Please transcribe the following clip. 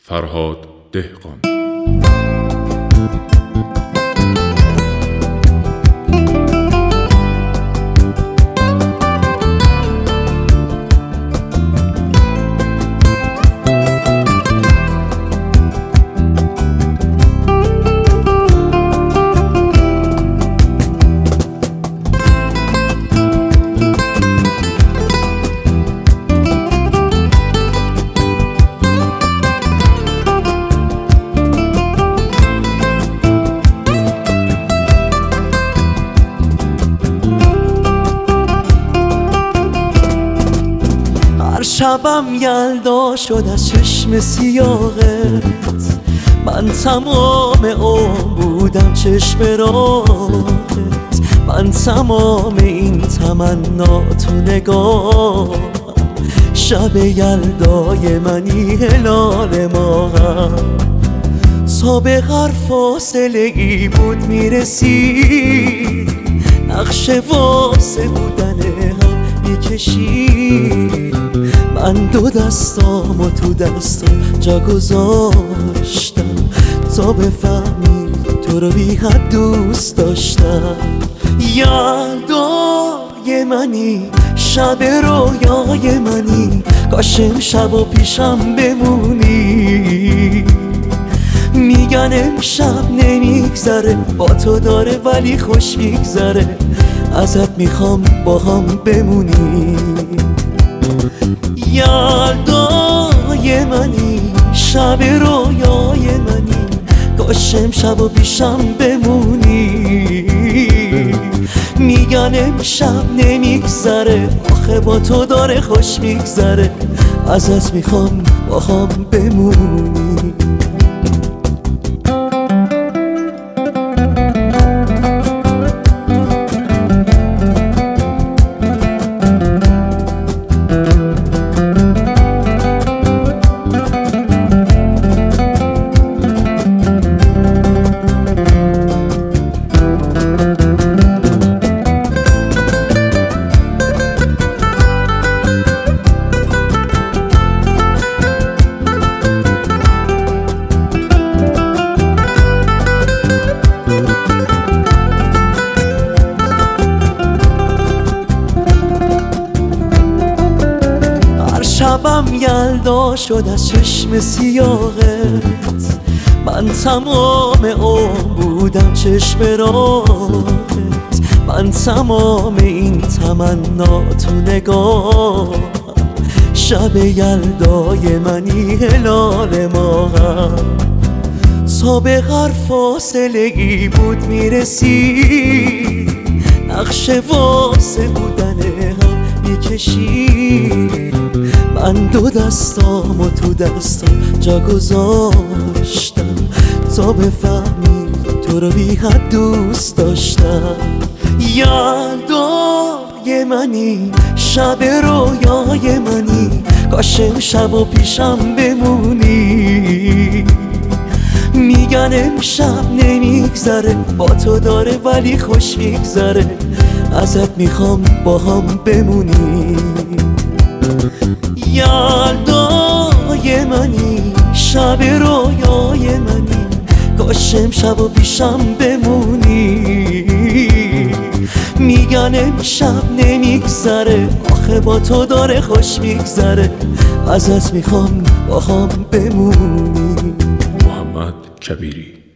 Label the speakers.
Speaker 1: فرهاد دهقان.
Speaker 2: شبم یلدا شد از چشم سیاهت، من تمام عمر بودم چشم راهت، من تمام این تمنا تو نگاه. شب یلدای منی هلال ماهم، تا به هر فاصله ای بود میرسید، نقش واسه بودن هم میکشید. من دو دستامو تو دستم جا گذاشتم، تا بفهمی تو رو بی حد دوست داشتم. یلدای منی، شب رویای منی، کاش امشب و پیشم بمونی. میگن امشب نمیگذره، با تو داره ولی خوش میگذره، ازت میخوام با هم بمونی. یلدای منی، شب رویای منی، کاش امشب و پیشم بمونی. میگن امشب نمیگذره، آخه با تو داره خوش میگذره، ازت میخوام با هم بمونی. شبم یلدا شد از چشم سیاهت، من تمام عمر بودم چشم راهت، من تمام این تمنا تو نگاه. شب یلدای منی هلال ماهم، تا به هر فاصله ای بود میرسید، نقش واسه بودن هم میکشید. من دو دستامو تو دستم جا گذاشتم، تا بفهمی تو رو بی حد دوست داشتم. یلدای منی، شب رویای منی، کاش امشب و پیشم بمونی. میگن امشب نمیگذره، با تو داره ولی خوش میگذره، ازت میخوام با هم بمونی. یلدای منی، شب رویای منی، کاش امشب و پیشم بمونی. میگن امشب نمیگذره، آخه با تو داره خوش میگذره، ازت میخوام با هم بمونی.
Speaker 1: محمد کبیری.